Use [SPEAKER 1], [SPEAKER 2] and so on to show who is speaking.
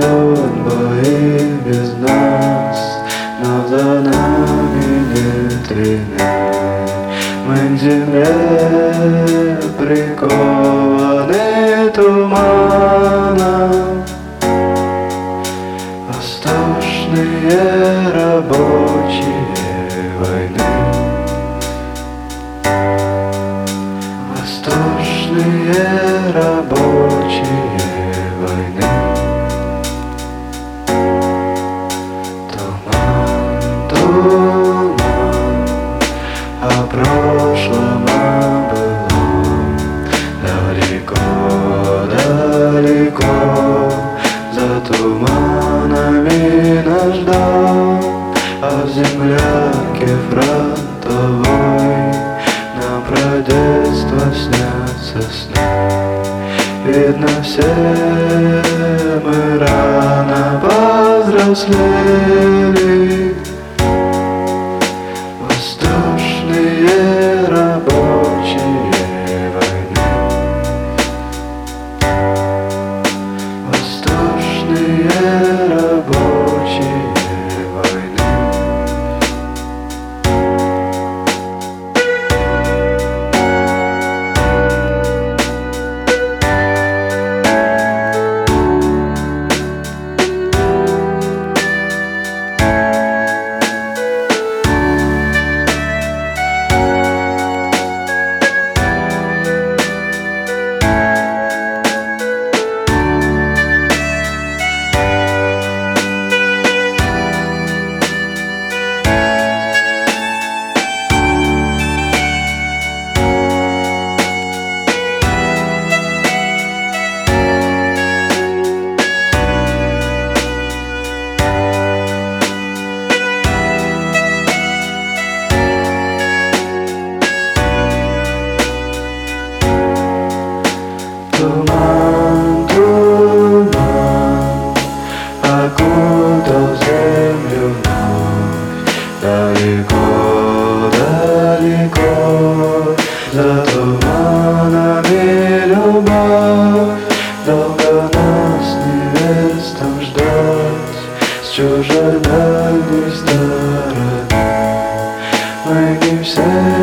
[SPEAKER 1] судьбы и без нас, но за нами нет вины. Мы к земле прикованы туманом, восторженные рабочие войны. Восторженные рабочие войны. Туман, туман о прошлом, о былом, далеко, далеко, за туманами наш дом, а в землянке фронтовой нам про детство снятся сны. Видно, все мы рано повзрослели. Воздушные рабочие войны. Воздушные рабочие войны. Туман, туман окутал землю вновь. Далеко, далеко, за туманами любовь. Долго нас невестам ждать с чужой дальней стороны. Мы не все